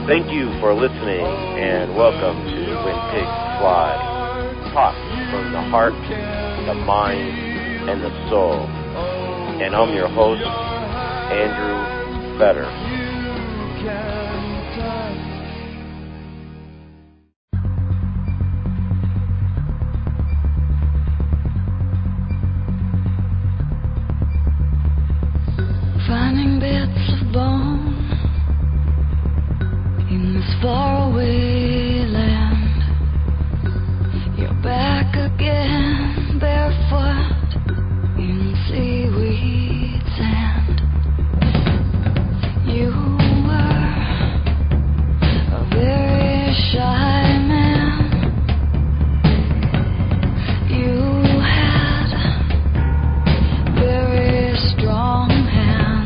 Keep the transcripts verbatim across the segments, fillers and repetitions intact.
Thank you for listening, and welcome to When Pigs Fly. Talk from the heart, the mind, and the soul. And I'm your host, Andrew Fetter. Finding bits of bone in this faraway land. You're back again, barefoot in seaweed sand. You were a very shy man. You had very strong hands.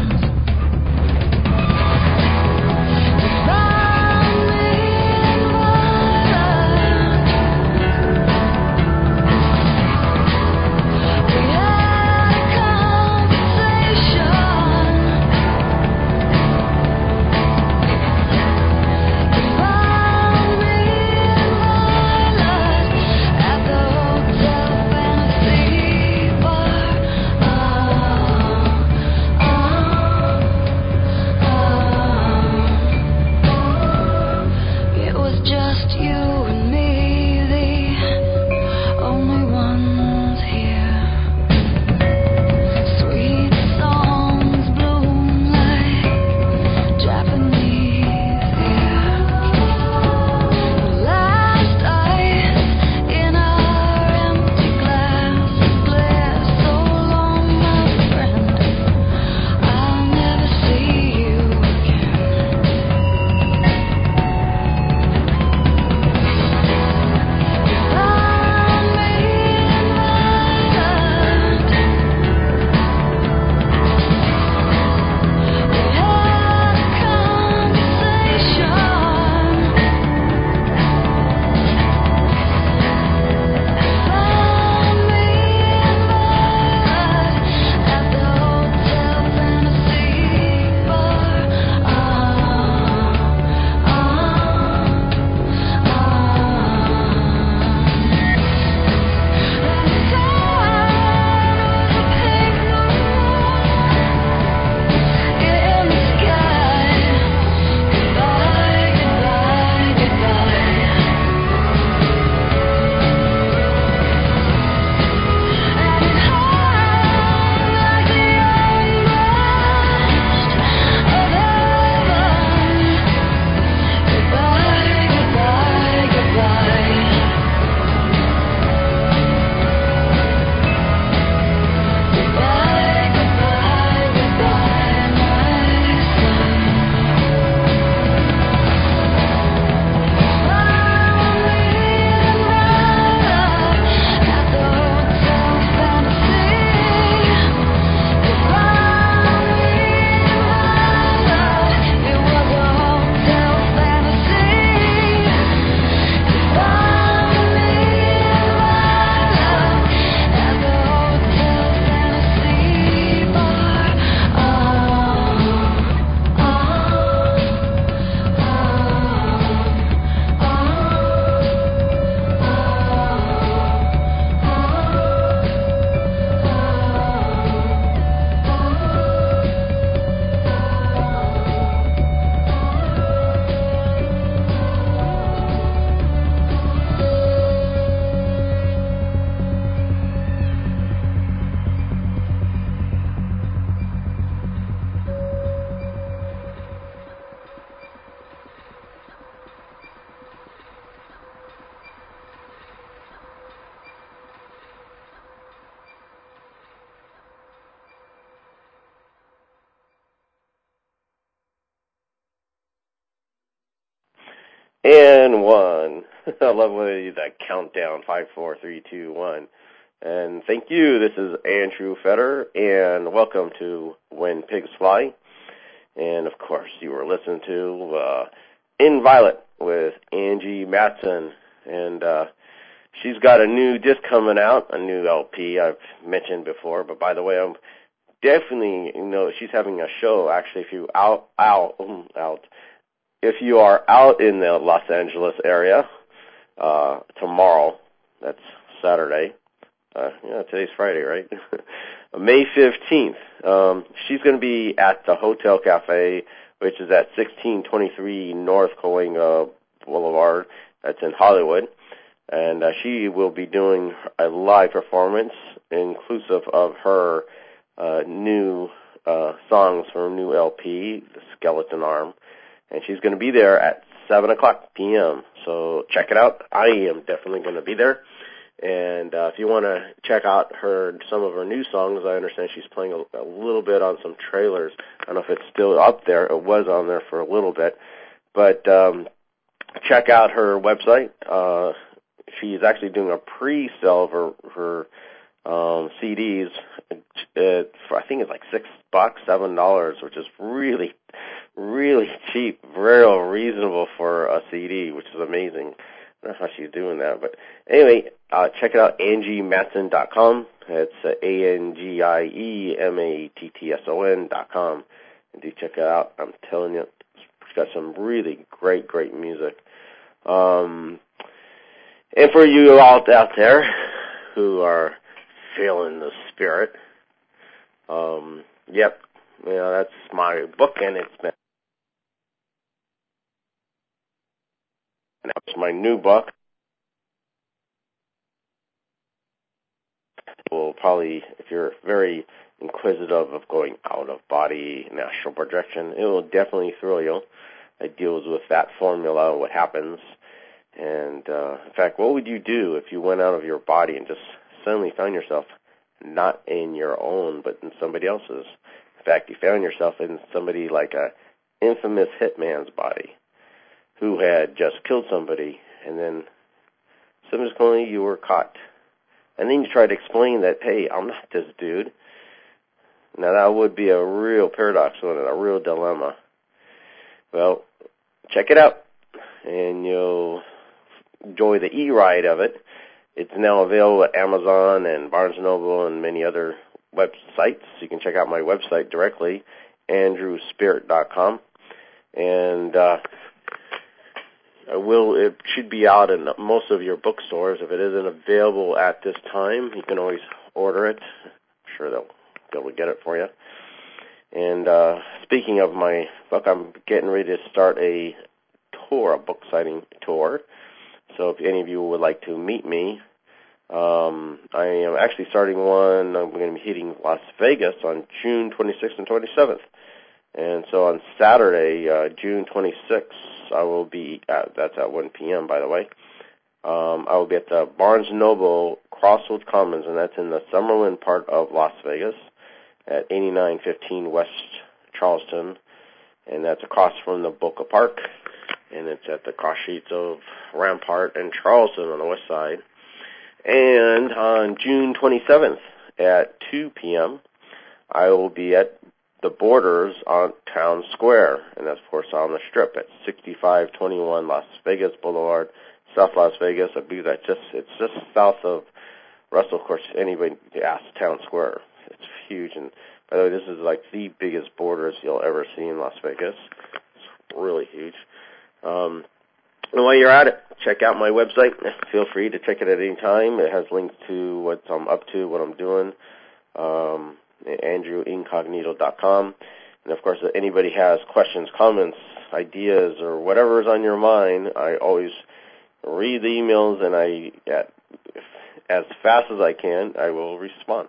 And one. I love when they do that countdown, five, four, three, two, one. And thank you. This is Andrew Fetter, and welcome to When Pigs Fly. And, of course, you were listening to uh, In Violet with Angie Matson. And uh, she's got a new disc coming out, a new L P I've mentioned before. But, by the way, I'm definitely, you know, she's having a show, actually, if you out, out, out. if you are out in the Los Angeles area uh, tomorrow, that's Saturday. Uh, yeah, today's Friday, right? May fifteenth. Um, she's going to be at the Hotel Cafe, which is at sixteen twenty-three North Cahuenga Boulevard. That's in Hollywood. And uh, she will be doing a live performance inclusive of her uh, new uh, songs from her new L P, The Skeleton Arm. And she's going to be there at seven o'clock p.m. So check it out. I am definitely going to be there. And uh, if you want to check out her some of her new songs, I understand she's playing a, a little bit on some trailers. I don't know if it's still up there. It was on there for a little bit. But um, check out her website. Uh, she's actually doing a pre-sale of her, her um, C Ds. It, for, I think it's like six bucks, seven dollars, which is really, really cheap, real reasonable for a C D, which is amazing. I don't know how she's doing that, but anyway, uh, check it out, Angie Matson dot com. It's uh, A N G I E M A T T S O N dot com. And do check it out. I'm telling you, it's got some really great, great music. Um, and for you all out there who are feeling the spirit, um, yep, you know, that's my book, and it's been and that's my new book. Will probably, if you're very inquisitive of going out of body, astral projection, it will definitely thrill you. It deals with that formula, what happens. And, uh, in fact, what would you do if you went out of your body and just suddenly found yourself not in your own, but in somebody else's? In fact, you found yourself in somebody like a infamous hitman's body who had just killed somebody, and then subsequently you were caught. And then you try to explain that, hey, I'm not this dude. Now, that would be a real paradox, wouldn't it? A real dilemma. Well, check it out, and you'll enjoy the e-ride of it. It's now available at Amazon and Barnes and Noble and many other websites. You can check out my website directly, andrew spirit dot com. And uh, I will. It should be out in most of your bookstores. If it isn't available at this time, you can always order it. I'm sure they'll be able to get it for you. And uh, speaking of my book, I'm getting ready to start a tour, a book signing tour. So if any of you would like to meet me, um, I am actually starting one. I'm going to be hitting Las Vegas on June twenty-sixth and twenty-seventh. And so on Saturday, uh, June twenty-sixth, I will be at, that's at one p.m., by the way. Um, I will be at the Barnes and Noble Crossroads Commons, and that's in the Summerlin part of Las Vegas at eighty-nine fifteen West Charleston, and that's across from the Boca Park, and it's at the cross streets of Rampart and Charleston on the west side. And on June twenty-seventh at two p.m., I will be at the Borders on Town Square, and that's, of course, on the Strip at sixty-five twenty-one Las Vegas Boulevard, South Las Vegas. I believe that just it's just south of Russell. Of course, anybody asks Town Square. It's huge, and by the way, this is like the biggest Borders you'll ever see in Las Vegas. It's really huge. Um, and while you're at it, check out my website. Feel free to check it at any time. It has links to what I'm up to, what I'm doing. Um, andrew incognito dot com. And of course, if anybody has questions, comments, ideas, or whatever is on your mind, I always read the emails, and I, at, as fast as I can, I will respond.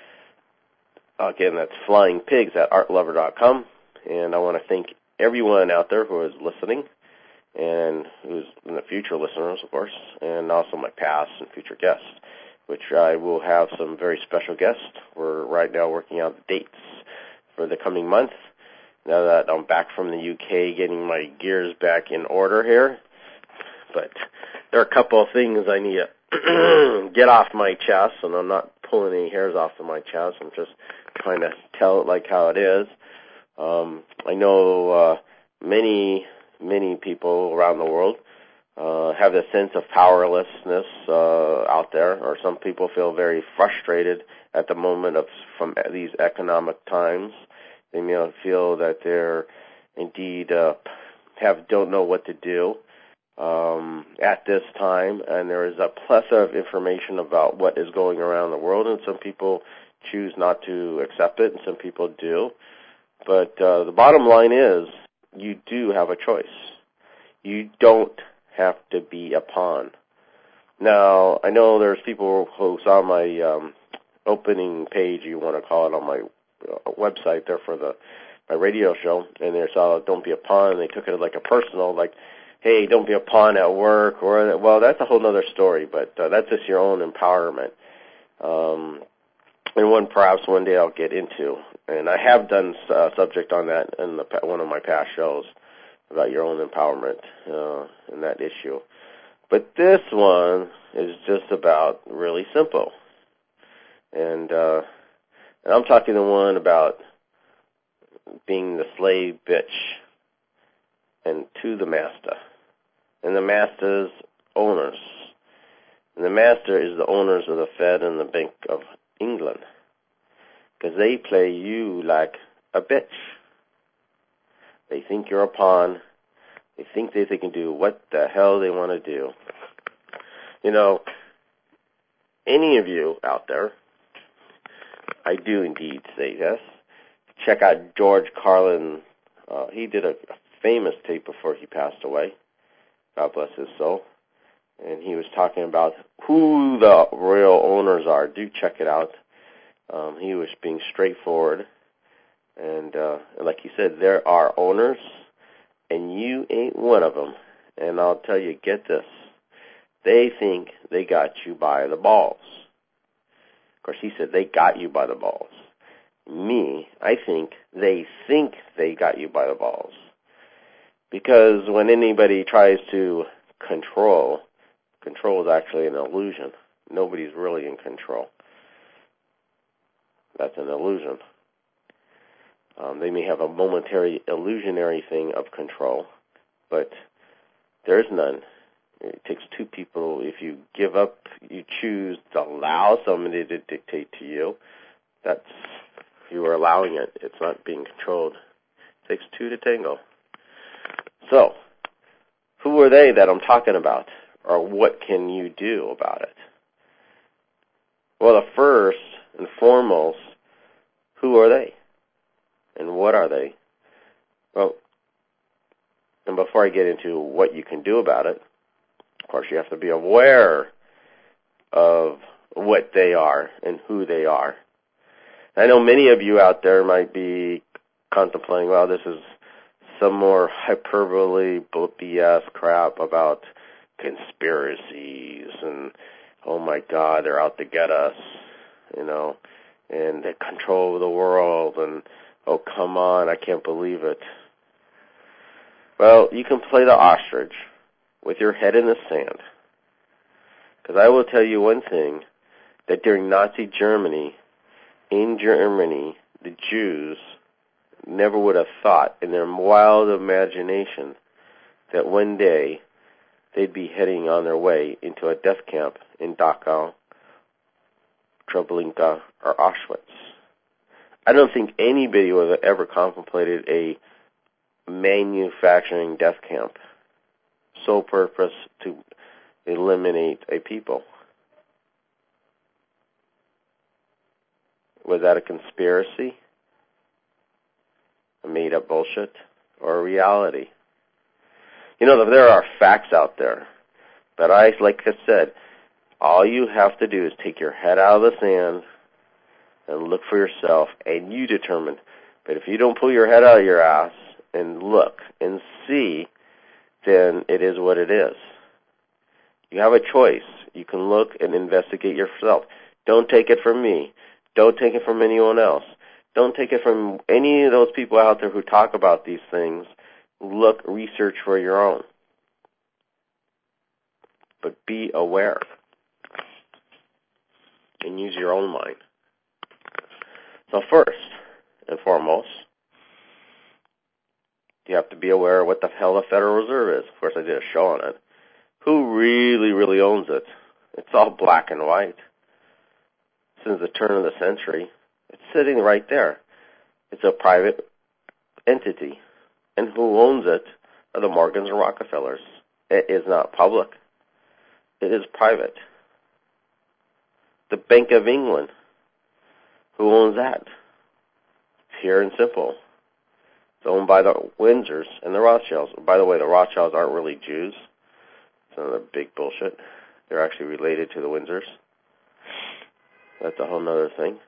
Again, that's Flying Pigs at art lover dot com. And I want to thank everyone out there who is listening, and who's in the future listeners, of course, and also my past and future guests, which I will have some very special guests. We're right now working out the dates for the coming month. Now that I'm back from the U K, getting my gears back in order here. But there are a couple of things I need to get off my chest, and I'm not pulling any hairs off of my chest. I'm just trying to tell it like how it is. Um, I know uh, many, many people around the world Uh, have a sense of powerlessness uh, out there, or some people feel very frustrated at the moment of from these economic times. They may feel that they're indeed uh, have don't know what to do um, at this time, and there is a plethora of information about what is going around the world, and some people choose not to accept it, and some people do. But uh, the bottom line is, you do have a choice. You don't have to be a pawn. Now, I know there's people who saw my um, opening page, you want to call it, on my uh, website there for the my radio show, and they saw "Don't be a pawn," and they took it like a personal, like, "Hey, don't be a pawn at work," or well, that's a whole other story. But uh, that's just your own empowerment, um, and one perhaps one day I'll get into. And I have done a uh, subject on that in the, one of my past shows about your own empowerment uh, and that issue. But this one is just about really simple, and uh, and I'm talking the one about being the slave bitch and to the master. And the master's owners. And the master is the owners of the Fed and the Bank of England. Because they play you like a bitch. They think you're a pawn. They think that they can do what the hell they want to do. You know, any of you out there, I do indeed say this, check out George Carlin. Uh, he did a, a famous tape before he passed away. God bless his soul. And he was talking about who the real owners are. Do check it out. Um, he was being straightforward. And, uh, and like he said, there are owners, and you ain't one of them. And I'll tell you, get this. They think they got you by the balls. Of course, he said they got you by the balls. Me, I think they think they got you by the balls. Because when anybody tries to control, control is actually an illusion. Nobody's really in control. That's an illusion. Um, they may have a momentary illusionary thing of control, but there's none. It takes two people. If you give up, you choose to allow somebody to dictate to you, that's you are allowing it. It's not being controlled. It takes two to tango. So, who are they that I'm talking about? Or what can you do about it? Well, the first and foremost, who are they? And what are they? Well, and before I get into what you can do about it, of course you have to be aware of what they are and who they are. I know many of you out there might be contemplating, well, this is some more hyperbole, B S crap about conspiracies and, oh my God, they're out to get us, you know, and they control the world, and, oh, come on, I can't believe it. Well, you can play the ostrich with your head in the sand. Because I will tell you one thing, that during Nazi Germany, in Germany, the Jews never would have thought in their wild imagination that one day they'd be heading on their way into a death camp in Dachau, Treblinka, or Auschwitz. I don't think anybody would have ever contemplated a manufacturing death camp, sole purpose to eliminate a people. Was that a conspiracy? A made-up bullshit? Or a reality? You know, there are facts out there. But I, like I said, all you have to do is take your head out of the sand and look for yourself, and you determine. But if you don't pull your head out of your ass and look and see, then it is what it is. You have a choice. You can look and investigate yourself. Don't take it from me. Don't take it from anyone else. Don't take it from any of those people out there who talk about these things. Look, research for your own. But be aware. And use your own mind. So first and foremost, you have to be aware of what the hell the Federal Reserve is. Of course, I did a show on it. Who really, really owns it? It's all black and white. Since the turn of the century, it's sitting right there. It's a private entity. And who owns it? are the Morgans and Rockefellers. It is not public. It is private. The Bank of England, who owns that? It's pure and simple. It's owned by the Windsors and the Rothschilds. By the way, the Rothschilds aren't really Jews. It's another big bullshit. They're actually related to the Windsors. That's a whole other thing.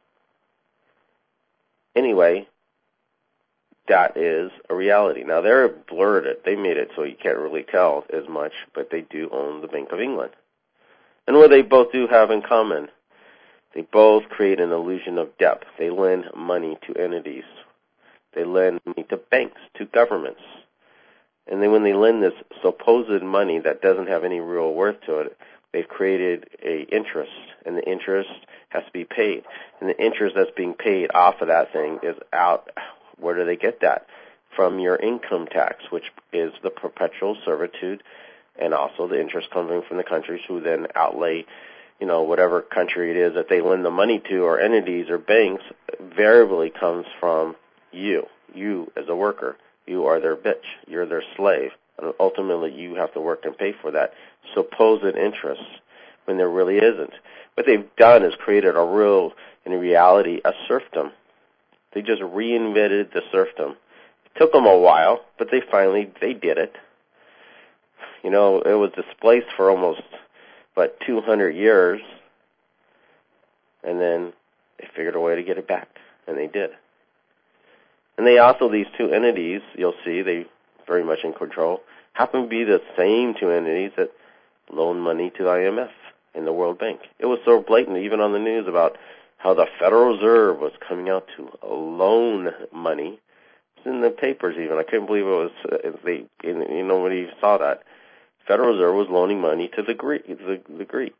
Anyway, that is a reality. Now, they're blurred it. They made it so you can't really tell as much, but they do own the Bank of England. And what they both do have in common, they both create an illusion of depth. They lend money to entities. They lend money to banks, to governments. And then when they lend this supposed money that doesn't have any real worth to it, they've created a interest, and the interest has to be paid. And the interest that's being paid off of that thing is out. Where do they get that? From your income tax, which is the perpetual servitude, and also the interest coming from the countries who then outlay, you know, whatever country it is that they lend the money to, or entities or banks, variably comes from you, you as a worker. You are their bitch. You're their slave. And ultimately, you have to work and pay for that supposed interest when there really isn't. What they've done is created a real, in reality, a serfdom. They just reinvented the serfdom. It took them a while, but they finally, they did it. You know, it was displaced for almost, what, two hundred years, and then they figured a way to get it back, and they did. And they also, these two entities, you'll see, they very much in control, happen to be the same two entities that loan money to the I M F and the World Bank. It was so blatant, even on the news, about how the Federal Reserve was coming out to loan money. It's in the papers even. I couldn't believe it was, uh, they, you know, when you saw that. Federal Reserve was loaning money to the, Greek, the, the Greeks.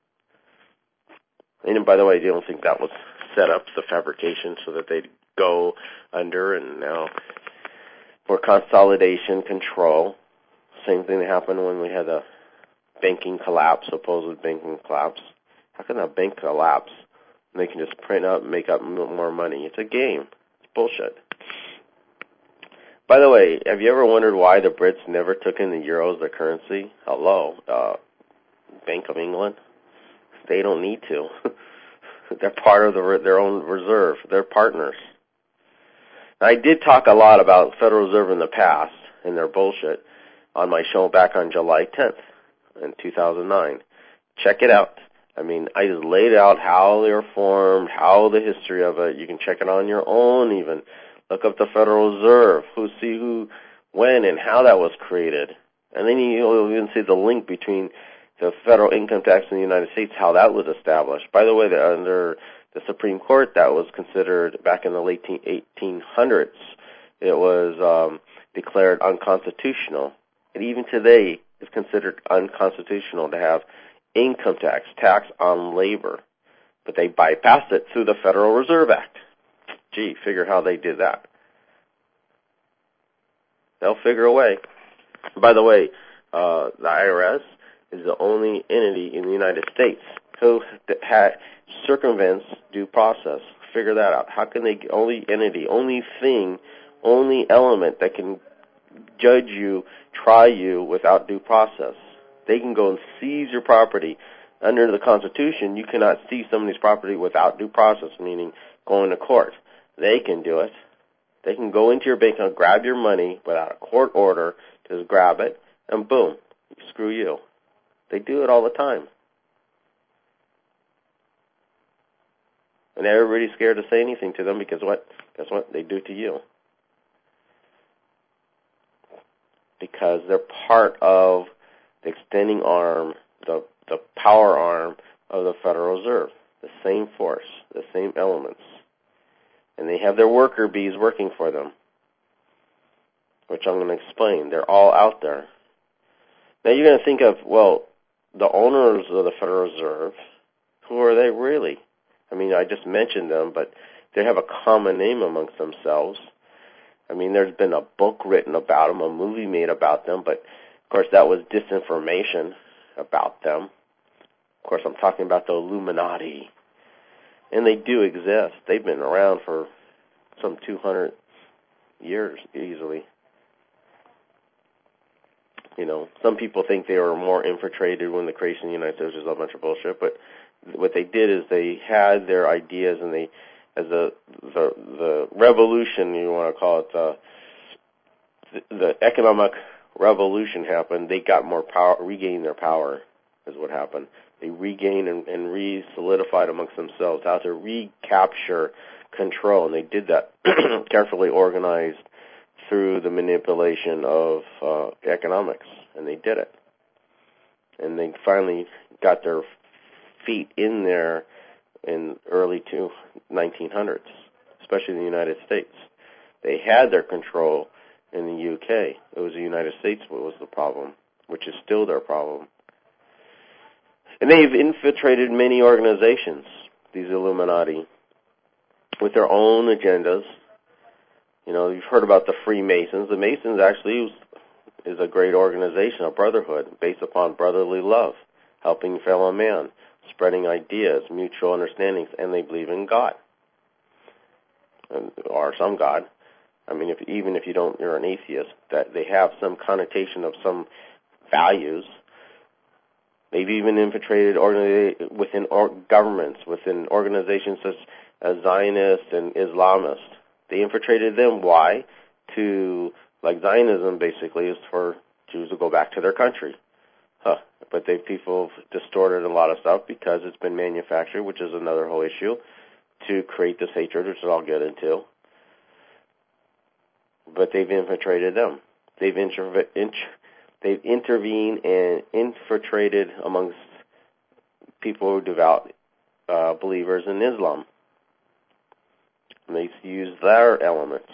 And by the way, I don't think that was set up, the fabrication, so that they'd go under, and now for consolidation, control. Same thing that happened when we had a banking collapse, supposed banking collapse. How can a bank collapse? And they can just print up and make up more money. It's a game. It's bullshit. By the way, have you ever wondered why the Brits never took in the euro as their currency? Hello, uh, Bank of England. They don't need to. They're part of the, their own reserve. They're partners. Now, I did talk a lot about Federal Reserve in the past and their bullshit on my show back on July tenth in two thousand nine. Check it out. I mean, I just laid out how they were formed, how the history of it. You can check it on your own even. Look up the Federal Reserve, who see who, when, and how that was created. And then you'll even see the link between the federal income tax in the United States, how that was established. By the way, the, under the Supreme Court, that was considered back in the late eighteen hundreds. It was um, declared unconstitutional. And even today, it's considered unconstitutional to have income tax, tax on labor. But they bypassed it through the Federal Reserve Act. Gee, figure how they did that. They'll figure a way. By the way, uh, the I R S is the only entity in the United States who ha- circumvents due process. Figure that out. How can they, only entity, only thing, only element that can judge you, try you without due process. They can go and seize your property. Under the Constitution, you cannot seize somebody's property without due process, meaning going to court. They can do it. They can go into your bank account, grab your money without a court order, just grab it, and boom, screw you. They do it all the time. And everybody's scared to say anything to them because what? Guess what? They do to you. Because they're part of the extending arm, the, the power arm of the Federal Reserve. The same force, the same elements. And they have their worker bees working for them, which I'm going to explain. They're all out there. Now you're going to think of, well, the owners of the Federal Reserve, who are they really? I mean, I just mentioned them, but they have a common name amongst themselves. I mean, there's been a book written about them, a movie made about them, but of course that was disinformation about them. Of course, I'm talking about the Illuminati. And they do exist. They've been around for some two hundred years easily. You know, some people think they were more infiltrated when the creation of the United States was a bunch of bullshit, but what they did is they had their ideas, and they, as the the, the revolution, you want to call it, the, the economic revolution happened, they got more power, regained their power, is what happened. They regained and, and re-solidified amongst themselves how to recapture control, and they did that carefully organized through the manipulation of uh, economics, and they did it. And they finally got their feet in there in early to nineteen hundreds, especially in the United States. They had their control in the U K. It was the United States that was the problem, which is still their problem. And they've infiltrated many organizations, these Illuminati, with their own agendas. You know, you've heard about the Freemasons. The Masons actually is a great organization, a brotherhood based upon brotherly love, helping fellow man, spreading ideas, mutual understandings, and they believe in God, and, or some God. I mean, if, even if you don't, you're an atheist, that they have some connotation of some values. They've even infiltrated organi- within or- governments, within organizations such as Zionists and Islamists. They infiltrated them. Why? To, like Zionism basically is for Jews to go back to their country. Huh. But they people have distorted a lot of stuff because it's been manufactured, which is another whole issue, to create this hatred, which I'll get into. But they've infiltrated them. They've inter- int- they've intervened and infiltrated amongst people who are devout uh, believers in Islam. And they use their elements.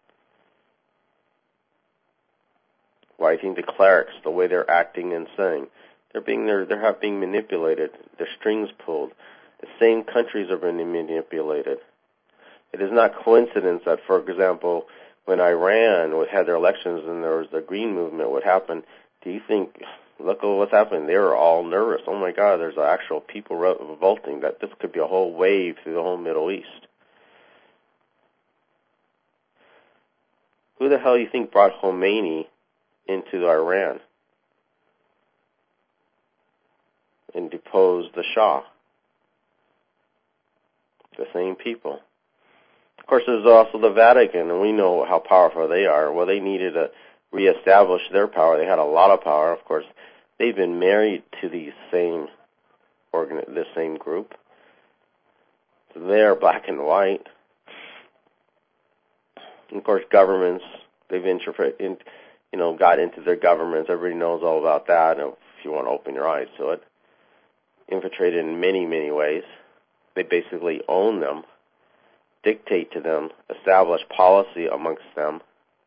Why, I think the clerics, the way they're acting and saying, they're being they're they're being manipulated. Their strings pulled. The same countries are being manipulated. It is not coincidence that, for example, when Iran had their elections and there was the Green Movement, what happened? Do you think? Look at what's happened. They were all nervous. Oh my God, there's actual people revolting. That this could be a whole wave through the whole Middle East. Who the hell do you think brought Khomeini into Iran and deposed the Shah? The same people. Of course, there's also the Vatican, and we know how powerful they are. Well, they needed to reestablish their power. They had a lot of power. Of course, they've been married to the same organ, the same group. So they're black and white. And of course, governments, they've infiltrated, in, you know, got into their governments. Everybody knows all about that, if you want to open your eyes to it. Infiltrated in many, many ways. They basically own them, dictate to them, establish policy amongst them.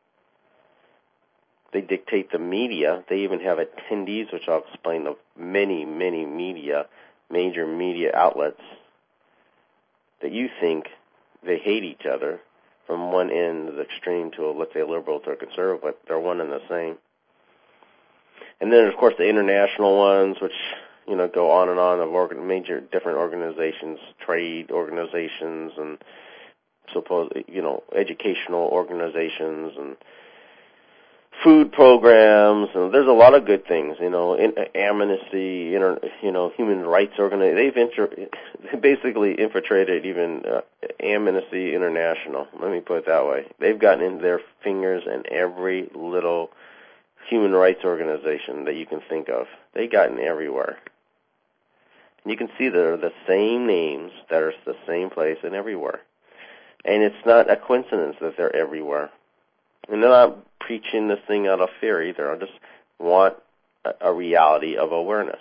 They dictate the media. They even have attendees, which I'll explain, of many, many media, major media outlets that you think they hate each other. From one end of the extreme to, a, let's say, a liberal to a conservative, but they're one and the same. And then, of course, the international ones, which, you know, go on and on, of organ- major different organizations, trade organizations, and suppose, you know, educational organizations, and food programs, and there's a lot of good things, you know, in, uh, Amnesty, inter, you know, human rights organizations. They've inter, they basically infiltrated even uh, Amnesty International. Let me put it that way. They've gotten in their fingers in every little human rights organization that you can think of. They've gotten everywhere. And you can see they're the same names that are the same place and everywhere. And it's not a coincidence that they're everywhere. And they're not preaching this thing out of fear either. I just want a, a reality of awareness.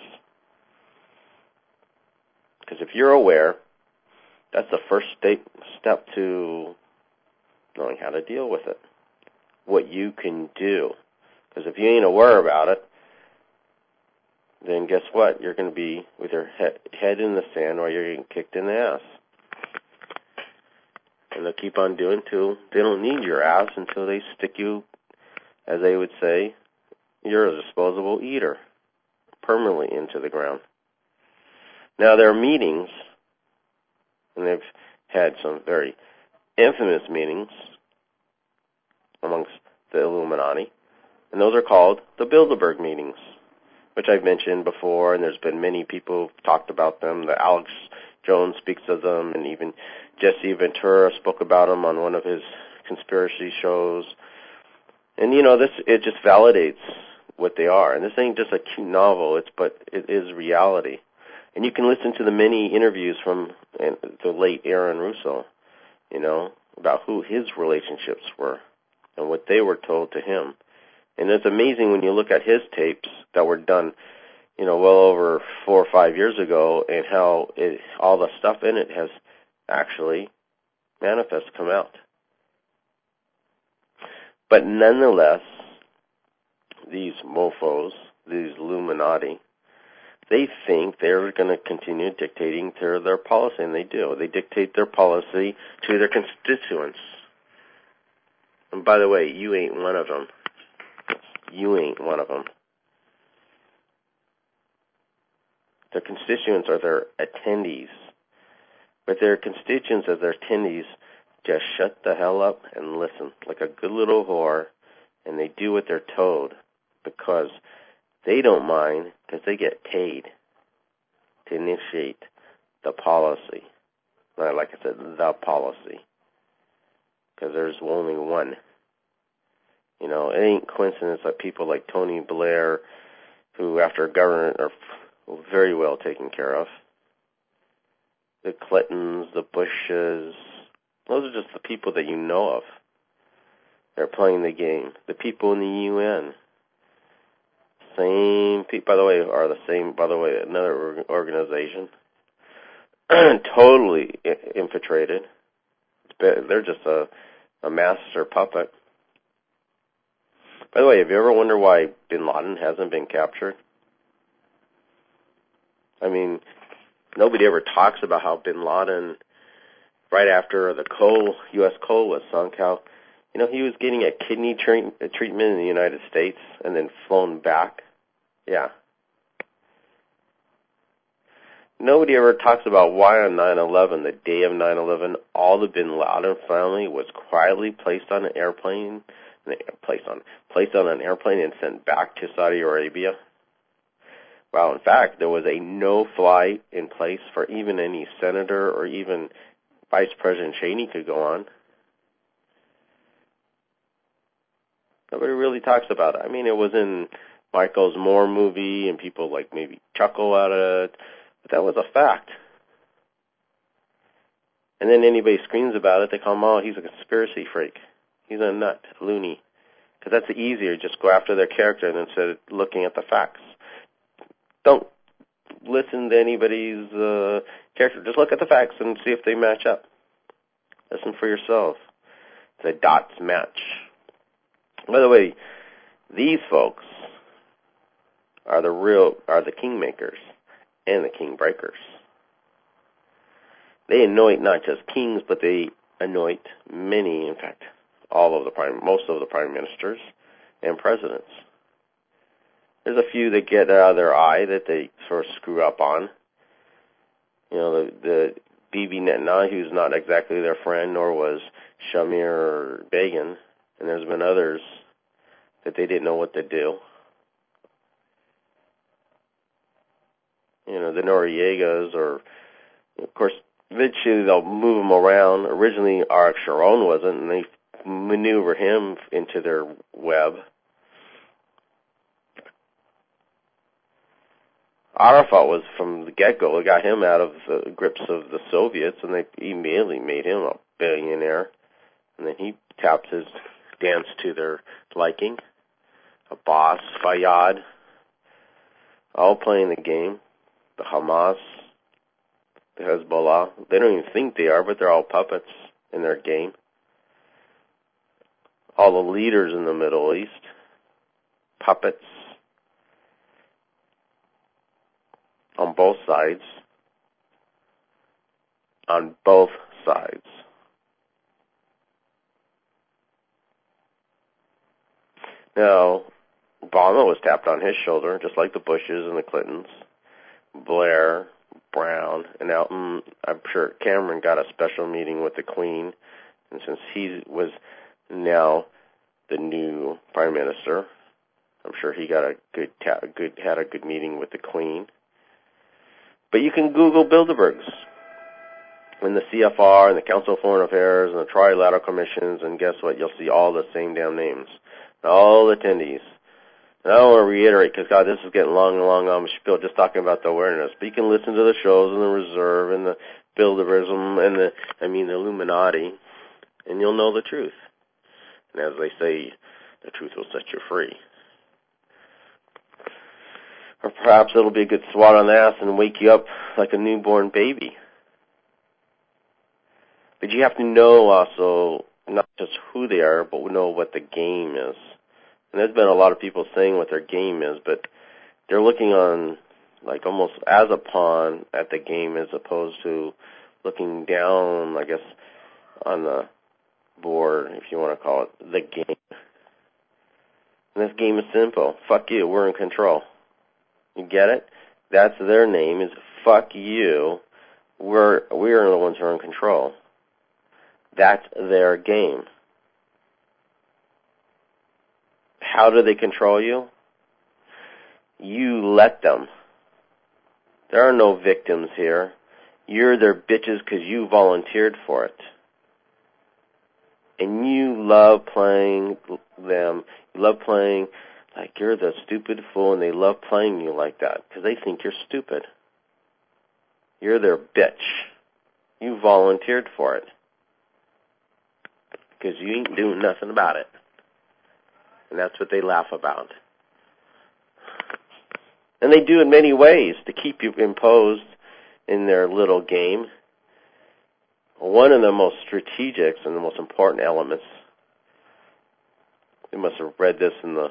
Because if you're aware, that's the first step, step to knowing how to deal with it. What you can do. Because if you ain't aware about it, then guess what? You're going to be with your head, head in the sand or you're getting kicked in the ass. And they'll keep on doing till they don't need your ass until they stick you, as they would say, you're a disposable eater, permanently into the ground. Now, there are meetings, and they've had some very infamous meetings amongst the Illuminati, And those are called the Bilderberg meetings, which I've mentioned before, and there's been many people who've talked about them. The Alex Jones speaks of them, and even Jesse Ventura spoke about them on one of his conspiracy shows. And, you know, this, it just validates what they are. And this ain't just a cute novel, it's, but it is reality. And you can listen to the many interviews from the late Aaron Russo, you know, about who his relationships were and what they were told to him. And it's amazing when you look at his tapes that were done, you know, well over four or five years ago, and how it, all the stuff in it has actually manifest come out. But nonetheless, these mofos, these Illuminati, they think they're going to continue dictating their, their policy, and they do. They dictate their policy to their constituents. And by the way, you ain't one of them. You ain't one of them. Their constituents are their attendees. But their constituents as their attendees just shut the hell up and listen like a good little whore, and they do what they're told because they don't mind, because they get paid to initiate the policy. Like I said, the policy. Because there's only one. You know, it ain't coincidence that people like Tony Blair, who after government are very well taken care of, the Clintons, the Bushes, those are just the people that you know of. They're playing the game. The people in the U N, same people, by the way, are the same, by the way, another organization, totally infiltrated. They're just a, a master puppet. By the way, have you ever wondered why bin Laden hasn't been captured? I mean, nobody ever talks about how bin Laden, right after the coal, U S coal was sunk, how, you know, he was getting a kidney tre- treatment in the United States and then flown back. Yeah. Nobody ever talks about why on nine eleven, the day of nine eleven, all the bin Laden family was quietly placed on an airplane, placed on, placed on an airplane and sent back to Saudi Arabia. Well, in fact, there was a no-fly in place for even any senator or even Vice President Cheney could go on. Nobody really talks about it. I mean, it was in Michael's Moore movie, and people like maybe chuckle at it, but that was a fact. And then anybody screams about it, they call him, oh, he's a conspiracy freak. He's a nut, a loony. Because that's easier, just go after their character instead of looking at the facts. Don't listen to anybody's uh, character. Just look at the facts and see if they match up. Listen for yourself. The dots match. By the way, these folks are the real, are the kingmakers and the king breakers. They anoint not just kings, but they anoint many, in fact, all of the prime, most of the prime ministers and presidents. There's a few that get out of their eye that they sort of screw up on. You know, the, the Bibi Netanyahu, who's not exactly their friend, nor was Shamir or Begin. And there's been others that they didn't know what to do. You know, the Noriegas, or, of course, eventually they'll move them around. Originally, Arik Sharon wasn't, and they maneuver him into their web. Arafat was from the get-go. They got him out of the grips of the Soviets, and they immediately made him a billionaire. And then he tapped his dance to their liking. Abbas, Fayyad, all playing the game. The Hamas, the Hezbollah. They don't even think they are, but they're all puppets in their game. All the leaders in the Middle East, puppets. On both sides. On both sides. Now, Obama was tapped on his shoulder, just like the Bushes and the Clintons, Blair, Brown, and Elton. I'm sure Cameron got a special meeting with the Queen, and since he was now the new Prime Minister, I'm sure he got a good, ta- a good had a good meeting with the Queen. But you can Google Bilderbergs and the C F R and the Council of Foreign Affairs and the Trilateral Commissions, and guess what? You'll see all the same damn names, all the attendees. And I don't want to reiterate because, God, this is getting long and long on spiel just talking about the awareness. But you can listen to the shows and the Reserve and the Bilderism and the, I mean, the Illuminati, and you'll know the truth. And as they say, the truth will set you free. Or perhaps it'll be a good swat on the ass and wake you up like a newborn baby. But you have to know also not just who they are, but know what the game is. And there's been a lot of people saying what their game is, but they're looking on like almost as a pawn at the game as opposed to looking down, I guess, on the board, if you want to call it, the game. And this game is simple. Fuck you, we're in control. You get it? That's their name, is fuck you, we're, we're the ones who are in control. That's their game. How do they control you? You let them. There are no victims here. You're their bitches because you volunteered for it. And you love playing them. You love playing like you're the stupid fool, and they love playing you like that because they think you're stupid. You're their bitch. You volunteered for it because you ain't doing nothing about it. And that's what they laugh about. And they do it in many ways to keep you imposed in their little game. One of the most strategic and the most important elements, you must have read this in the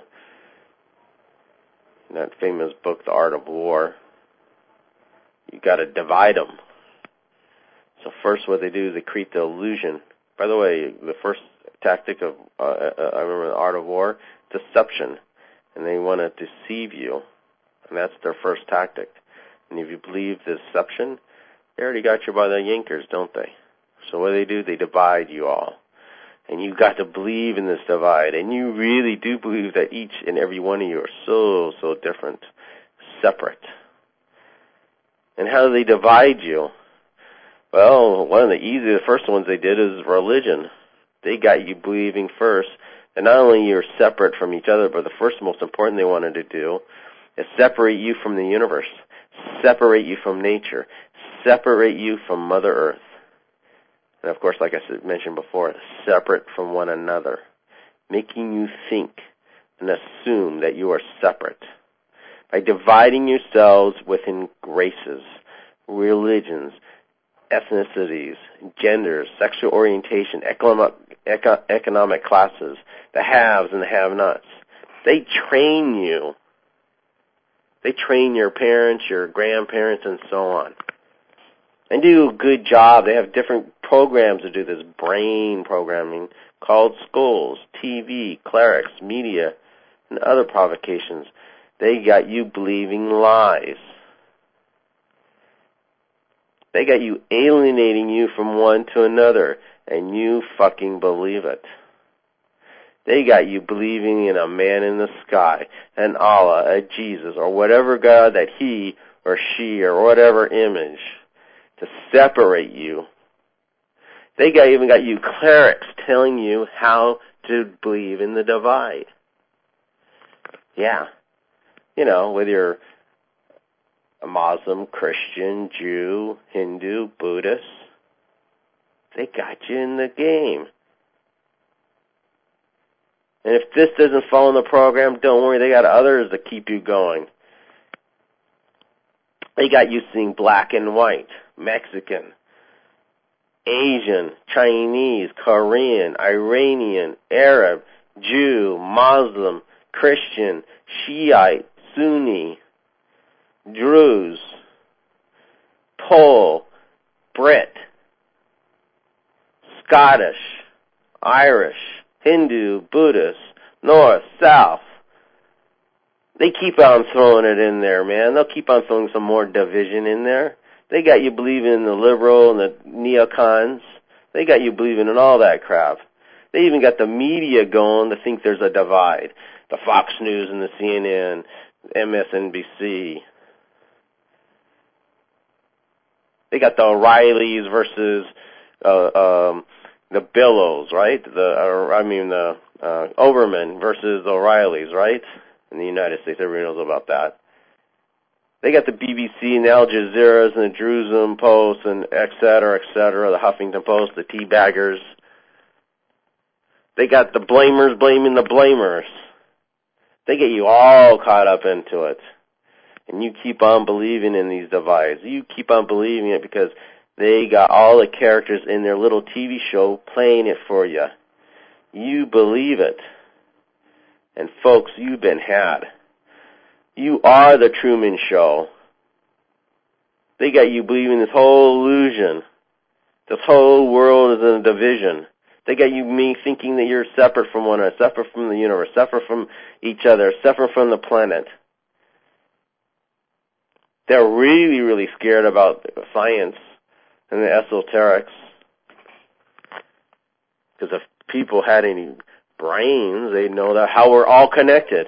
in that famous book, The Art of War. You got to divide them. So first, what they do is they create the illusion. By the way, the first tactic of uh, uh, I remember The Art of War, deception, and they want to deceive you, and that's their first tactic. And if you believe the deception, they already got you by the yankers, don't they? So what do they do? They divide you all. And you've got to believe in this divide. And you really do believe that each and every one of you are so, so different, separate. And how do they divide you? Well, one of the easy, the first ones they did is religion. They got you believing first. And not only you're separate from each other, but the first most important they wanted to do is separate you from the universe, separate you from nature, separate you from Mother Earth. And of course, like I mentioned before, separate from one another, making you think and assume that you are separate. By dividing yourselves within races, religions, ethnicities, genders, sexual orientation, economic, eco- economic classes, the haves and the have-nots. They train you. They train your parents, your grandparents, and so on. And do a good job. They have different programs to do this brain programming called schools, T V, clerics, media, and other provocations. They got you believing lies. They got you alienating you from one to another, and you fucking believe it. They got you believing in a man in the sky, an Allah, a Jesus, or whatever God that he or she or whatever image to separate you. They got even got you clerics telling you how to believe in the divide. Yeah. You know, whether you're a Muslim, Christian, Jew, Hindu, Buddhist, they got you in the game. And if this doesn't fall in the program, don't worry, they got others to keep you going. They got you seeing black and white, Mexican, Asian, Chinese, Korean, Iranian, Arab, Jew, Muslim, Christian, Shiite, Sunni, Druze, Pole, Brit, Scottish, Irish, Hindu, Buddhist, North, South. They keep on throwing it in there, man. They'll keep on throwing some more division in there. They got you believing in the liberal and the neocons. They got you believing in all that crap. They even got the media going to think there's a divide. The Fox News and the C N N, M S N B C. They got the O'Reillys versus uh, um, the Billows, right? The uh, I mean the uh, Oberman versus the O'Reillys, right? In the United States, everybody knows about that. They got the B B C and the Al Jazeera's and the Jerusalem Post and et cetera, et cetera, the Huffington Post, the teabaggers. They got the blamers blaming the blamers. They get you all caught up into it. And you keep on believing in these divides. You keep on believing it because they got all the characters in their little T V show playing it for you. You believe it. And folks, you've been had. You are the Truman Show. They got you believing this whole illusion. This whole world is in a division. They got you me thinking that you're separate from one another, separate from the universe, separate from each other, separate from the planet. They're really, really scared about science and the esoterics. Because if people had any brains, they'd know that how we're all connected.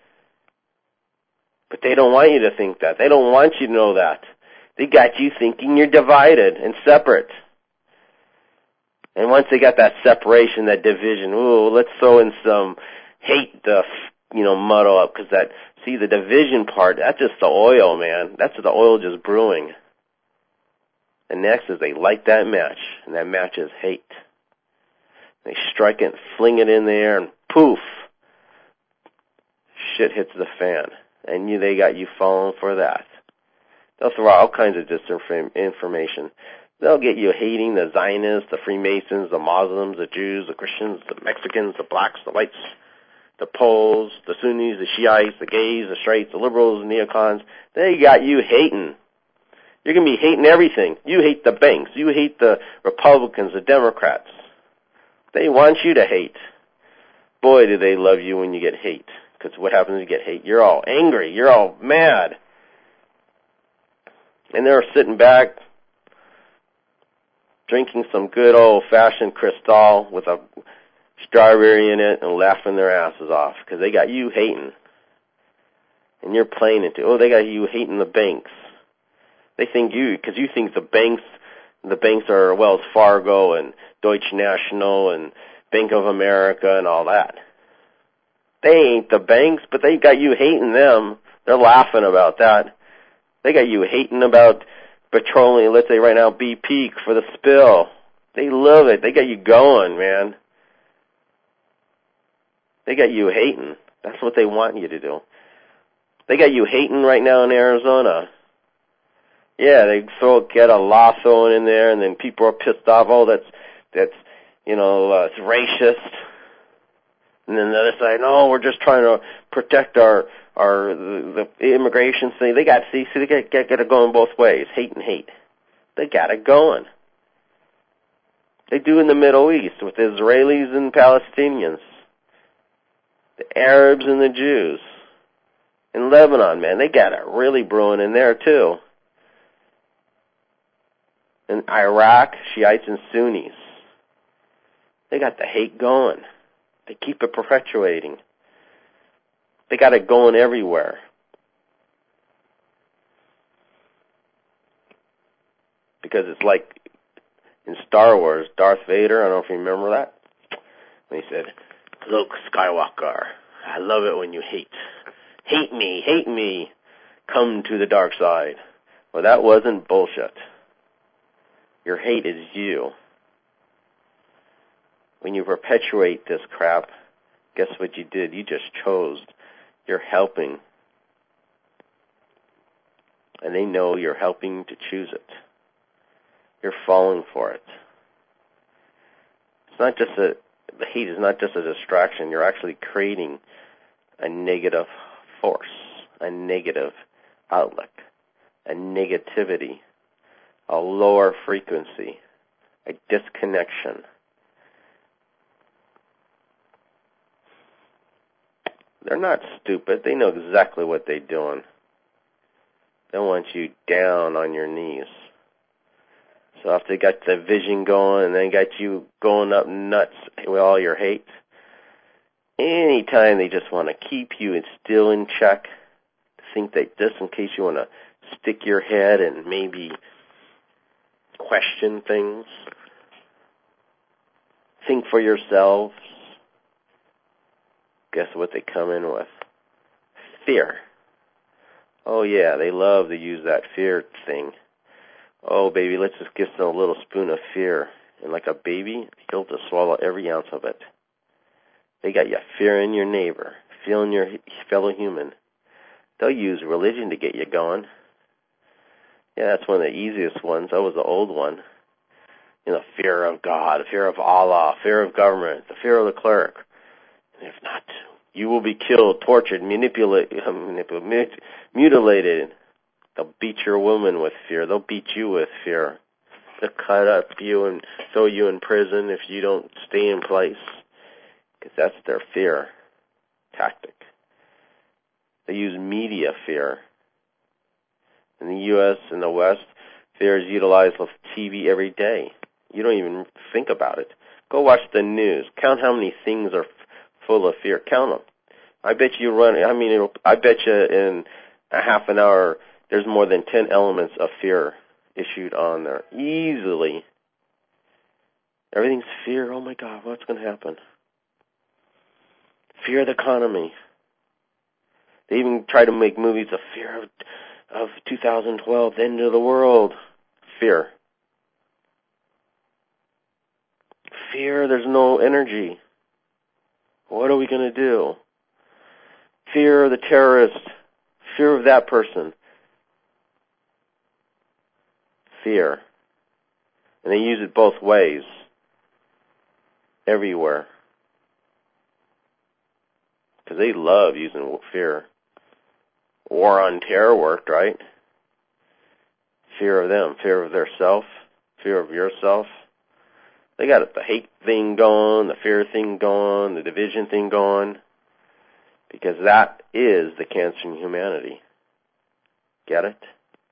But they don't want you to think that. They don't want you to know that. They got you thinking you're divided and separate. And once they got that separation, that division, ooh, let's throw in some hate to, you know, muddle up. Because that, see, the division part, that's just the oil, man. That's the oil just brewing. And next is they light that match, and that match is hate. They strike it, fling it in the air, and poof, shit hits the fan. And you, they got you falling for that. They'll throw out all kinds of disinformation. They'll get you hating the Zionists, the Freemasons, the Muslims, the Jews, the Christians, the Mexicans, the blacks, the whites, the Poles, the Sunnis, the Shiites, the gays, the straights, the liberals, the neocons. They got you hating. You're going to be hating everything. You hate the banks. You hate the Republicans, the Democrats. They want you to hate. Boy, do they love you when you get hate. Because what happens when you get hate? You're all angry. You're all mad. And they're sitting back, drinking some good old-fashioned Cristal with a strawberry in it and laughing their asses off because they got you hating. And you're playing into, oh, they got you hating the banks. They think you, because you think the banks, the banks are Wells Fargo and Deutsche National and Bank of America and all that. They ain't the banks, but they got you hating them. They're laughing about that. They got you hating about petroleum, let's say right now, B P for the spill. They love it. They got you going, man. They got you hating. That's what they want you to do. They got you hating right now in Arizona. Yeah, they throw get a law thrown in there, and then people are pissed off. Oh, that's that's you know, uh, it's racist. And then the other side, no, we're just trying to protect our our the, the immigration thing. They got see, see they got get, get it going both ways, hate and hate. They got it going. They do in the Middle East with the Israelis and Palestinians, the Arabs and the Jews. In Lebanon, man, they got it really brewing in there too. In Iraq, Shiites and Sunnis. They got the hate going. They keep it perpetuating. They got it going everywhere. Because it's like in Star Wars, Darth Vader, I don't know if you remember that. And he said, Luke Skywalker, I love it when you hate. Hate me, hate me. Come to the dark side. Well, that wasn't bullshit. Your hate is you. When you perpetuate this crap, guess what you did? You just chose. You're helping. And they know you're helping to choose it. You're falling for it. It's not just a, the hate is not just a distraction. You're actually creating a negative force, a negative outlook, a negativity, a lower frequency, a disconnection. They're not stupid. They know exactly what they're doing. They want you down on your knees. So if they got the vision going and they got you going up nuts with all your hate, anytime they just want to keep you still in check, think that just in case you want to stick your head and maybe question things, think for yourselves, guess what they come in with? Fear. Oh yeah, they love to use that fear thing. Oh baby, let's just give them a little spoon of fear. And like a baby, you'll just swallow every ounce of it. They got you fearing your neighbor, feeling your fellow human. They'll use religion to get you going. Yeah, that's one of the easiest ones. That was the old one. You know, fear of God, fear of Allah, fear of government, the fear of the cleric. And if not, you will be killed, tortured, manipulated, manipul- mutilated. They'll beat your woman with fear. They'll beat you with fear. They'll cut up you and throw you in prison if you don't stay in place. Because that's their fear tactic. They use media fear. In the U S and the West, fear is utilized with T V every day. You don't even think about it. Go watch the news. Count how many things are f- full of fear. Count them. I bet you run, I mean, it'll, I bet you in a half an hour, there's more than ten elements of fear issued on there. Easily. Everything's fear. Oh my God, what's going to happen? Fear of the economy. They even try to make movies of fear of, of two thousand twelve, the end of the world. Fear. Fear, there's no energy. What are we going to do? Fear of the terrorist. Fear of that person. Fear. And they use it both ways. Everywhere. Because they love using fear. War on terror worked, right? Fear of them. Fear of their self. Fear of yourself. They got the hate thing going, the fear thing going, the division thing going. Because that is the cancer in humanity. Get it?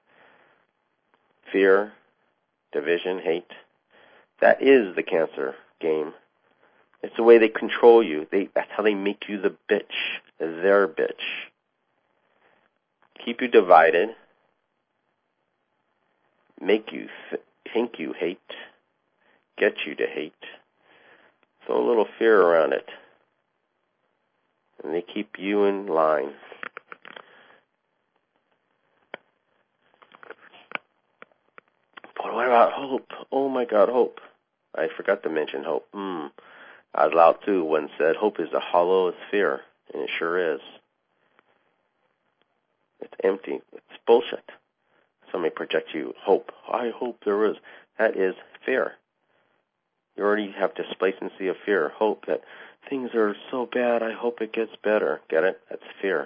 Fear, division, hate. That is the cancer game. It's the way they control you. They, that's how they make you the bitch, their bitch. Keep you divided. Make you th- think you hate. Get you to hate. Throw a little fear around it. And they keep you in line. But what about hope? Oh my God, hope. I forgot to mention hope. Hmm. As Lao Tzu once said, hope is as hollow as fear. And it sure is. It's empty. It's bullshit. Somebody projects you hope. I hope there is. That is fear. You already have displacency of fear. Hope that things are so bad, I hope it gets better. Get it? That's fear.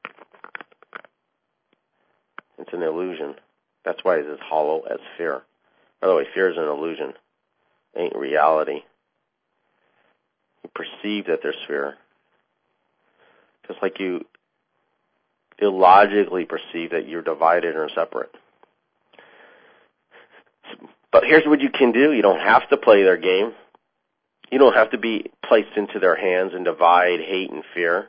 It's an illusion. That's why it's as hollow as fear. By the way, fear is an illusion. It ain't reality. You perceive that there's fear. Just like you illogically perceive that you're divided or separate. But here's what you can do. You don't have to play their game. You don't have to be placed into their hands and divide hate and fear.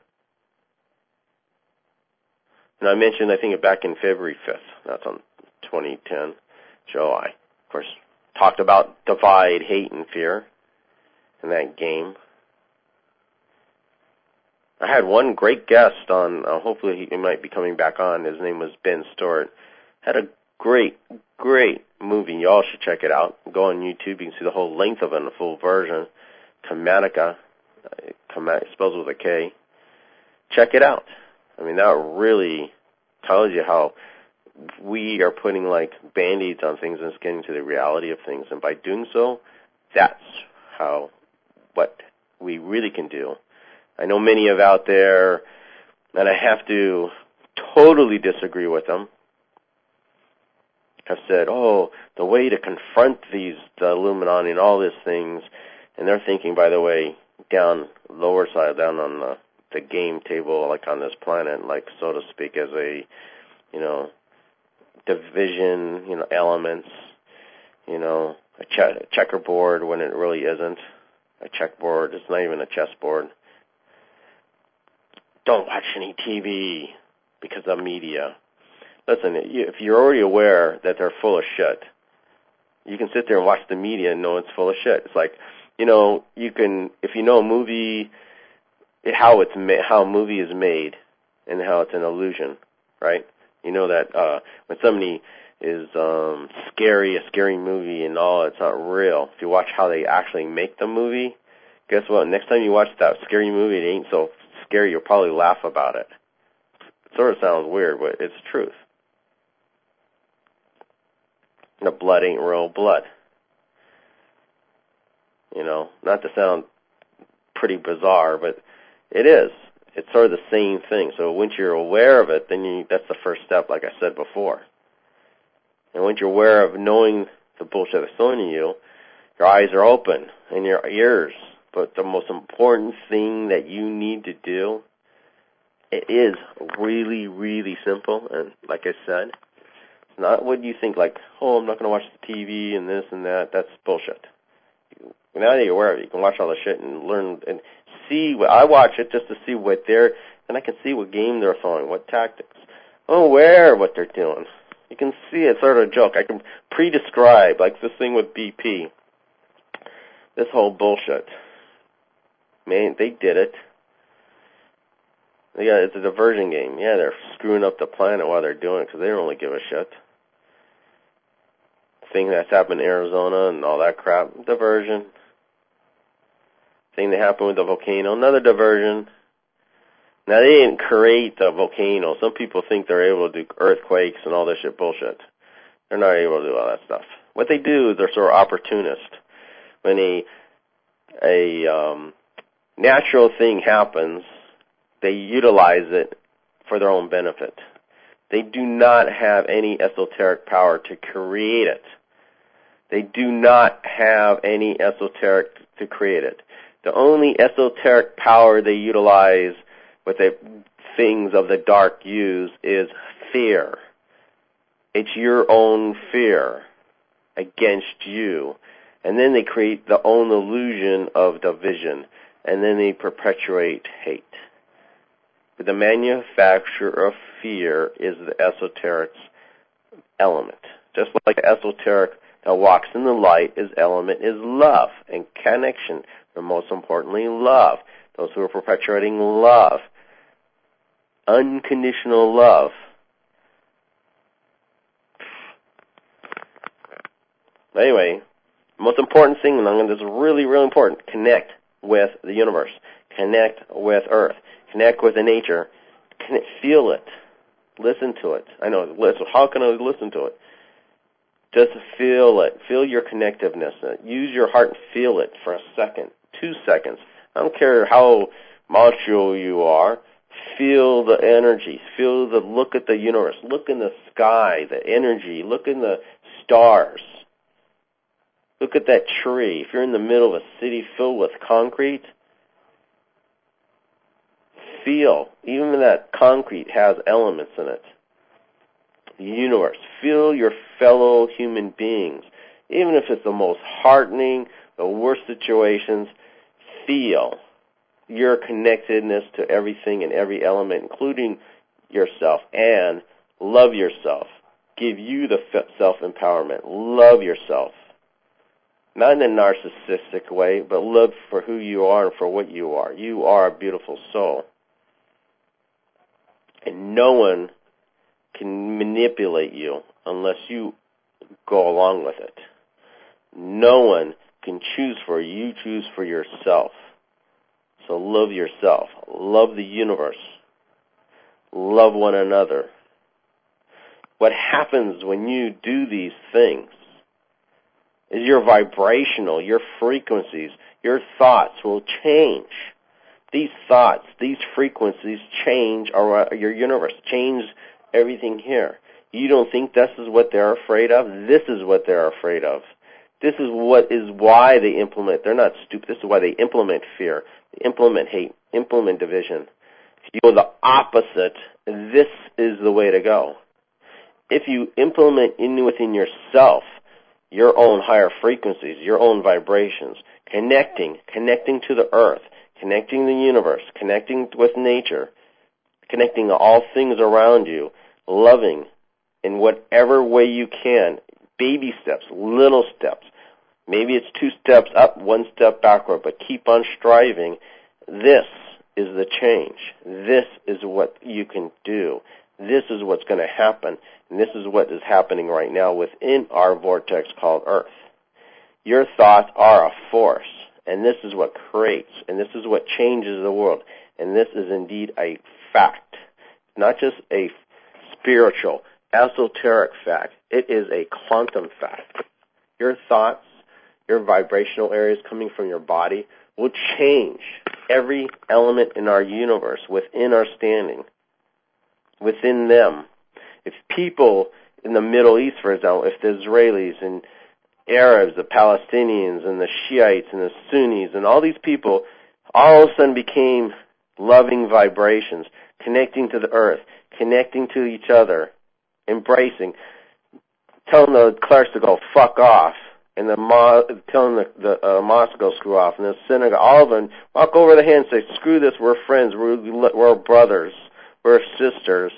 And I mentioned, I think back in February fifth, that's on twenty ten, Joe, I, of course, talked about divide, hate, and fear in that game. I had one great guest on, uh, hopefully he might be coming back on. His name was Ben Stewart. Had a great, great movie. Y'all should check it out. Go on YouTube. You can see the whole length of it in the full version. Kamatica, uh, spells with a K. Check it out. I mean, that really tells you how we are putting like band-aids on things and it's getting to the reality of things. And by doing so, that's how, what we really can do. I know many of out there, and I have to totally disagree with them, have said, oh, the way to confront these, the Illuminati and all these things, and they're thinking, by the way, down lower side, down on the, the game table, like on this planet, like so to speak, as a, you know, division, you know, elements. you know, a, che- a checkerboard when it really isn't. A checkboard, it's not even a chessboard. Don't watch any T V because of media. Listen, if you're already aware that they're full of shit, you can sit there and watch the media and know it's full of shit. It's like, you know, you can, if you know a movie, how it's ma- how a movie is made and how it's an illusion, right? You know that uh, when somebody is um, scary, a scary movie and all, it's not real. If you watch how they actually make the movie, guess what? Next time you watch that scary movie, it ain't so scary. You'll probably laugh about it. It sort of sounds weird, but it's the truth. The blood ain't real blood. You know, not to sound pretty bizarre, but it is. It's sort of the same thing. So once you're aware of it, then you, that's the first step, like I said before. And once you're aware of knowing the bullshit that's thrown at you, your eyes are open and your ears. But the most important thing that you need to do, it is really, really simple. And like I said, it's not what you think, like, oh, I'm not going to watch the T V and this and that. That's bullshit. Now that you're aware of it, you can watch all the shit and learn and see. What, I watch it just to see what they're, and I can see what game they're throwing, what tactics. I'm aware of what they're doing. You can see it's sort of a joke. I can pre-describe, like this thing with B P. This whole bullshit. Man, they did it. Yeah, it's a diversion game. Yeah, they're screwing up the planet while they're doing it because they don't really give a shit. Thing that's happened in Arizona and all that crap, diversion. Thing that happened with the volcano, another diversion. Now, they didn't create the volcano. Some people think they're able to do earthquakes and all this shit bullshit. They're not able to do all that stuff. What they do is they're sort of opportunist. When a, a um, natural thing happens, they utilize it for their own benefit. They do not have any esoteric power to create it. They do not have any esoteric to create it. The only esoteric power they utilize, what the things of the dark use, is fear. It's your own fear against you. And then they create their own illusion of division. And then they perpetuate hate. But the manufacturer of fear is the esoteric's element. Just like the esoteric that walks in the light, his element is love and connection. But most importantly, love. Those who are perpetuating love. Unconditional love. Anyway, the most important thing, and this is really, really important, connect with the universe. Connect with Earth. Connect with the nature. Connect, feel it. Listen to it. I know, listen, how can I listen to it? Just feel it. Feel your connectiveness. Use your heart and feel it for a second, two seconds. I don't care how macho you are. Feel the energy. Feel the look at the universe. Look in the sky, the energy. Look in the stars. Look at that tree. If you're in the middle of a city filled with concrete, feel. Even that concrete has elements in it. The universe. Feel your fellow human beings. Even if it's the most heartening, the worst situations, feel your connectedness to everything and every element, including yourself, and love yourself. Give you the self-empowerment. Love yourself. Not in a narcissistic way, but love for who you are and for what you are. You are a beautiful soul. And no one can manipulate you unless you go along with it. No one can choose for you. You choose for yourself. So love yourself. Love the universe. Love one another. What happens when you do these things is your vibrational, your frequencies, your thoughts will change. These thoughts, these frequencies change our, your universe, change everything here. You don't think this is what they're afraid of? This is what they're afraid of. This is what is why they implement. They're not stupid. This is why they implement fear, they implement hate, implement division. If you go the opposite, this is the way to go. If you implement in within yourself your own higher frequencies, your own vibrations, connecting, connecting to the earth, connecting the universe, connecting with nature, connecting all things around you, loving in whatever way you can, baby steps, little steps. Maybe it's two steps up, one step backward, but keep on striving. This is the change. This is what you can do. This is what's going to happen, and this is what is happening right now within our vortex called Earth. Your thoughts are a force, and this is what creates, and this is what changes the world, and this is indeed a fact, not just a spiritual, esoteric fact. It is a quantum fact. Your thoughts, your vibrational areas coming from your body will change every element in our universe within our standing, within them. If people in the Middle East, for example, if the Israelis and Arabs, the Palestinians and the Shiites and the Sunnis and all these people all of a sudden became loving vibrations, connecting to the earth, connecting to each other, embracing, telling the clerics to go fuck off, and the mo- telling the, the uh, mosque to go screw off, and the synagogue, all of them walk over the hand and say, screw this, we're friends, we're, we're brothers, we're sisters.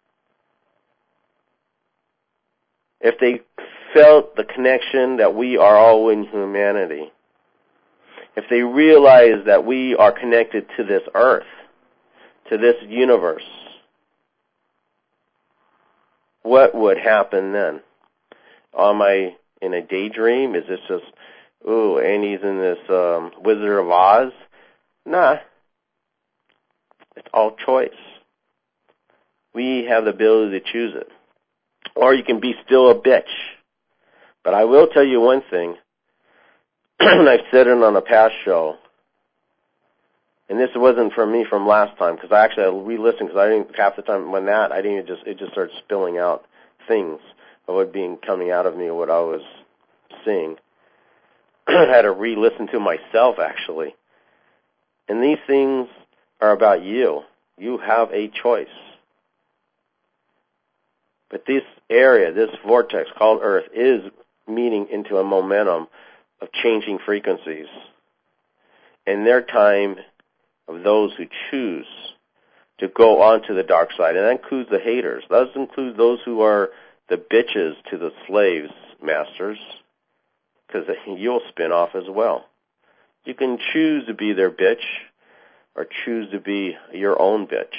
If they felt the connection that we are all in humanity, if they realize that we are connected to this earth, to this universe, what would happen then? Am I in a daydream? Is this just, ooh, Andy's in this um, Wizard of Oz? Nah. It's all choice. We have the ability to choose it. Or you can be still a bitch. But I will tell you one thing, and I've said it on a past show, and this wasn't from me from last time, because I actually re-listened, because I didn't, half the time when that, I didn't just, it just started spilling out things of what being coming out of me, what I was seeing. I had to re-listen to myself, actually. And these things are about you. You have a choice. But this area, this vortex called Earth, is meeting into a momentum of changing frequencies. In their time of those who choose to go onto the dark side, and that includes the haters. That does include those who are the bitches to the slaves' masters, because you'll spin off as well. You can choose to be their bitch or choose to be your own bitch.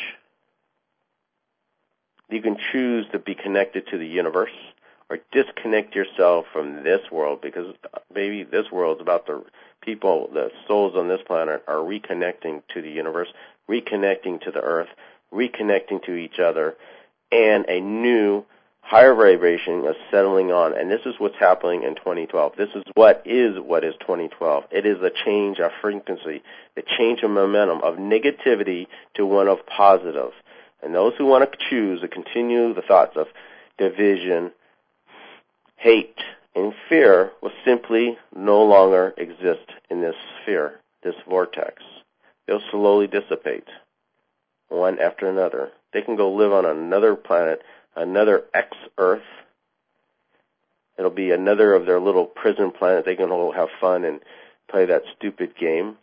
You can choose to be connected to the universe or disconnect yourself from this world, because maybe this world is about the people, the souls on this planet are reconnecting to the universe, reconnecting to the earth, reconnecting to each other, and a new higher vibration is settling on. And this is what's happening in twenty twelve. This is what is what is twenty twelve. It is a change of frequency, a change of momentum, of negativity to one of positive. And those who want to choose to continue the thoughts of division, hate, and fear will simply no longer exist in this sphere, this vortex. They'll slowly dissipate, one after another. They can go live on another planet, another X-Earth. It'll be another of their little prison planet. They can all have fun and play that stupid game.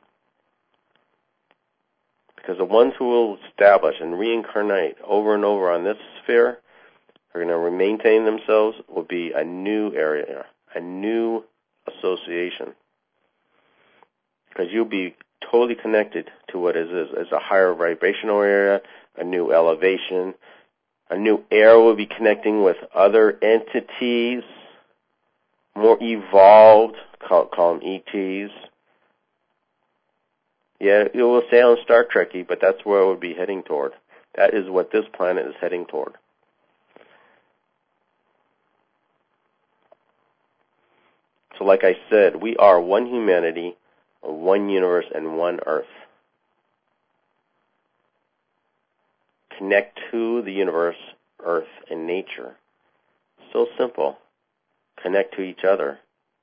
Because the ones who will establish and reincarnate over and over on this sphere are going to maintain themselves will be a new area, a new association. Because you'll be totally connected to what is, is, is a higher vibrational area, a new elevation. A new air will be connecting with other entities, more evolved, call, call them E Ts. Yeah, it will sound Star Trek-y, but that's where it would be heading toward. That is what this planet is heading toward. So like I said, we are one humanity, one universe, and one earth. Connect to the universe, earth, and nature. So simple. Connect to each other.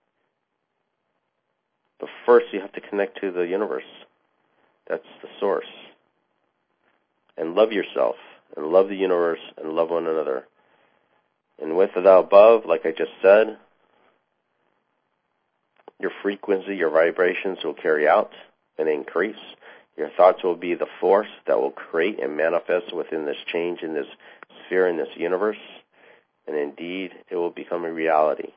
But first you have to connect to the universe. That's the source. And love yourself, and love the universe, and love one another. And with the above, like I just said, Your frequency, your vibrations will carry out and increase. Your thoughts will be the force that will create and manifest within this change in this sphere, in this universe. And indeed, it will become a reality.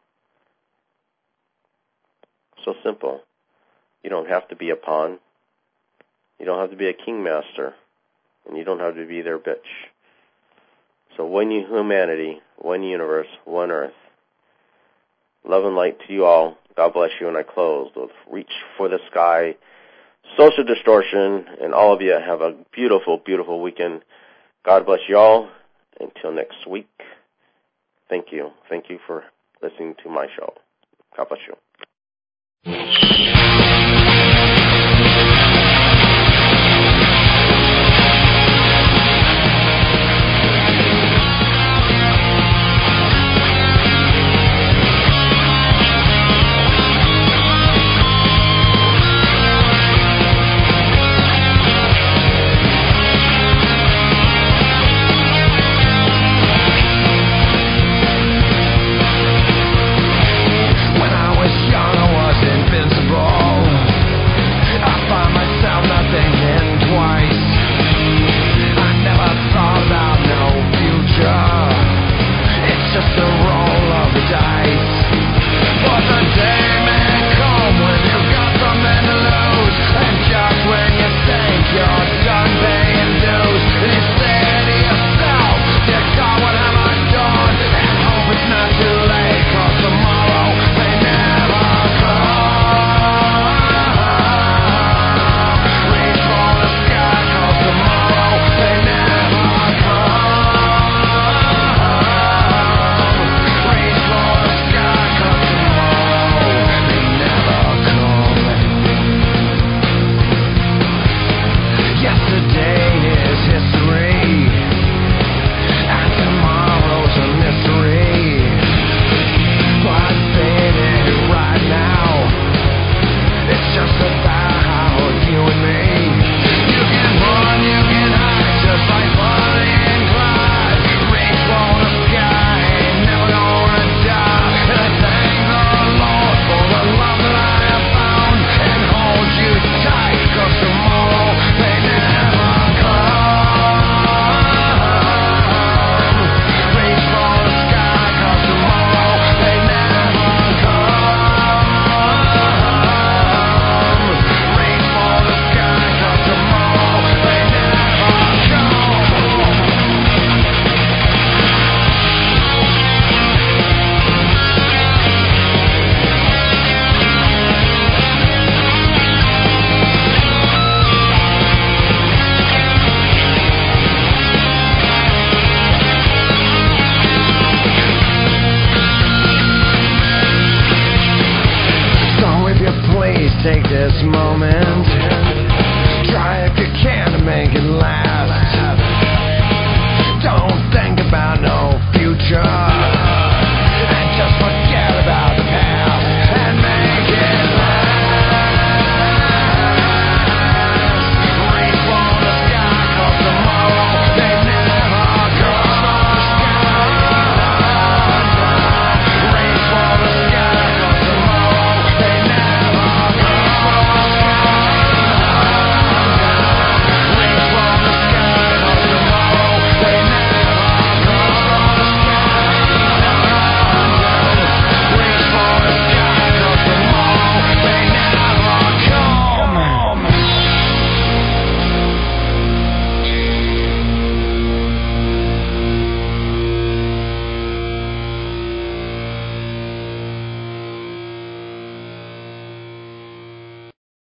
So simple. You don't have to be a pawn. You don't have to be a kingmaster. And you don't have to be their bitch. So one humanity, one universe, one earth. Love and light to you all. God bless you. And I close with Reach for the Sky, Social Distortion, and all of you have a beautiful, beautiful weekend. God bless you all. Until next week, thank you. Thank you for listening to my show. God bless you.